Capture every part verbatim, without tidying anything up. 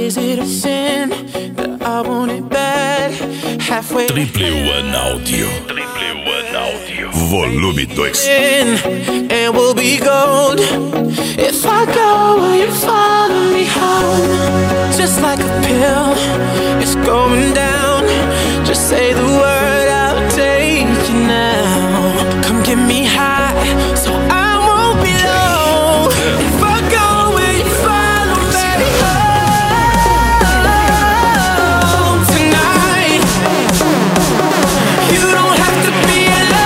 Is it a sin that I want it bad? Halfway Triple One Audio. Triple One Audio. Volume dois. And we'll be gold. If I go, will you follow me home? Just like a pill, it's going down. Just say the word, I'll take you now. Come get me high, so I won't be low. If I go, will you follow me home tonight? You don't have to be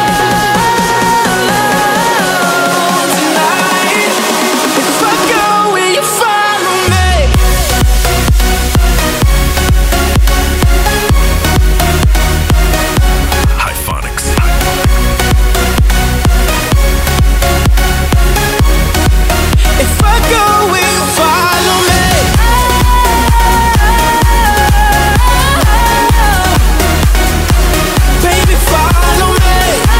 alone tonight. If I go, will you follow me? Hyphonics. If I go, will you follow me? Baby, follow me.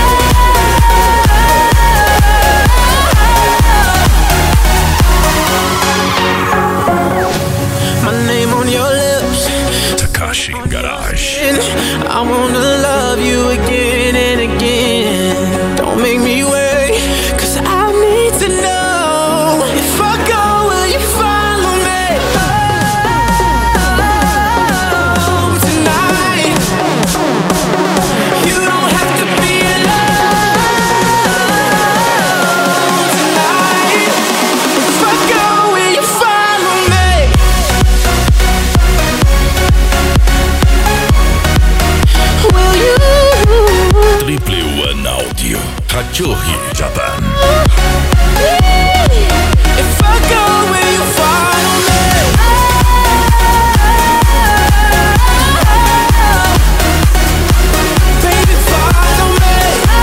My name on your lips, Takashi Garage. and I wanna love you again and again. Don't make me wait, 'cause I need to know. If I go, will you follow me home tonight? You don't have to be alone tonight. If I go, will you follow me? Will you? Triple One Audio. Hachohi, Japan. If I go, will you follow me? Baby, follow me.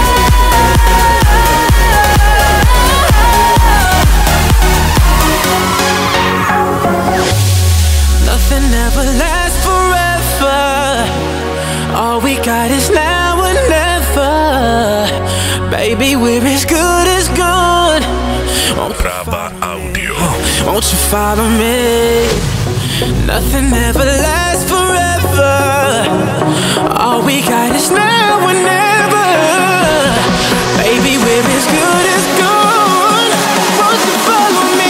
Nothing ever lasts forever. All we got is now or never. Baby, we're as good as good. Won't you Brava Audio. Won't you follow me? Nothing ever lasts forever. All we got is now or never. Baby, we're as good as good. Won't you follow me?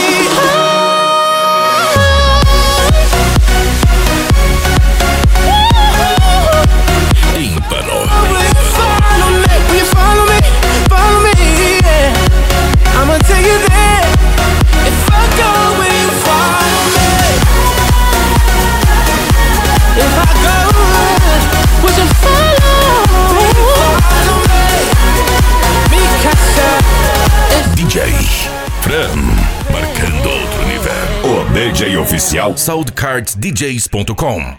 Tímpano. Will you follow me? Will you follow me? Follow me, yeah. I'ma take you there. If I go, will you follow me? If I go, would you follow? Will you follow me? Mikasa. D J Fran. Marcando outro nível. O D J oficial soundcards d js ponto com.